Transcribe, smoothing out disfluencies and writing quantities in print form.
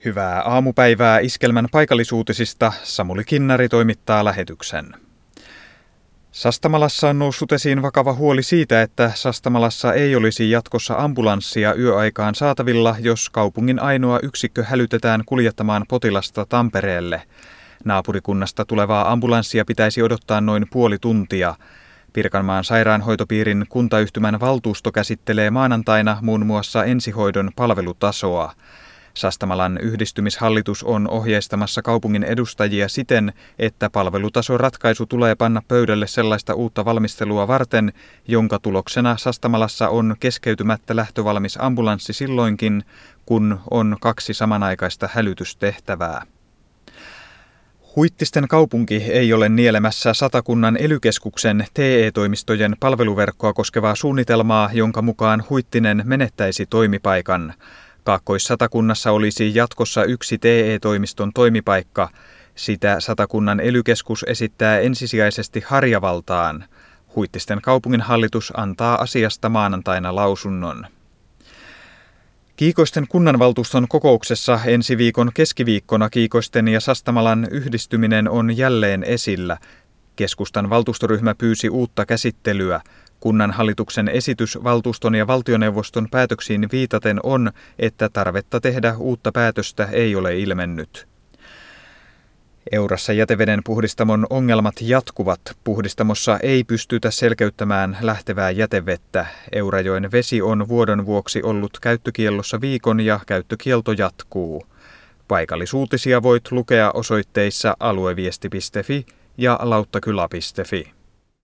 Hyvää aamupäivää Iskelmän paikallisuutisista. Samuli Kinnari toimittaa lähetyksen. Sastamalassa on noussut esiin vakava huoli siitä, että Sastamalassa ei olisi jatkossa ambulanssia yöaikaan saatavilla, jos kaupungin ainoa yksikkö hälytetään kuljettamaan potilasta Tampereelle. Naapurikunnasta tulevaa ambulanssia pitäisi odottaa noin puoli tuntia. Pirkanmaan sairaanhoitopiirin kuntayhtymän valtuusto käsittelee maanantaina muun muassa ensihoidon palvelutasoa. Sastamalan yhdistymishallitus on ohjeistamassa kaupungin edustajia siten, että palvelutasoratkaisu tulee panna pöydälle sellaista uutta valmistelua varten, jonka tuloksena Sastamalassa on keskeytymättä lähtövalmis ambulanssi silloinkin, kun on 2 samanaikaista hälytystehtävää. Huittisten kaupunki ei ole nielemässä Satakunnan ely-keskuksen TE-toimistojen palveluverkkoa koskevaa suunnitelmaa, jonka mukaan Huittinen menettäisi toimipaikan. Kaakkois-Satakunnassa olisi jatkossa 1 TE-toimiston toimipaikka. Sitä Satakunnan ely-keskus esittää ensisijaisesti Harjavaltaan. Huittisten kaupunginhallitus antaa asiasta maanantaina lausunnon. Kiikoisten kunnanvaltuuston kokouksessa ensi viikon keskiviikkona Kiikoisten ja Sastamalan yhdistyminen on jälleen esillä. Keskustan valtuustoryhmä pyysi uutta käsittelyä. Kunnanhallituksen esitys valtuuston ja valtioneuvoston päätöksiin viitaten on, että tarvetta tehdä uutta päätöstä ei ole ilmennyt. Eurassa jäteveden puhdistamon ongelmat jatkuvat. Puhdistamossa ei pystytä selkeyttämään lähtevää jätevettä. Eurajoen vesi on vuodon vuoksi ollut käyttökiellossa viikon ja käyttökielto jatkuu. Paikallisuutisia voit lukea osoitteissa alueviesti.fi ja lauttakyla.fi.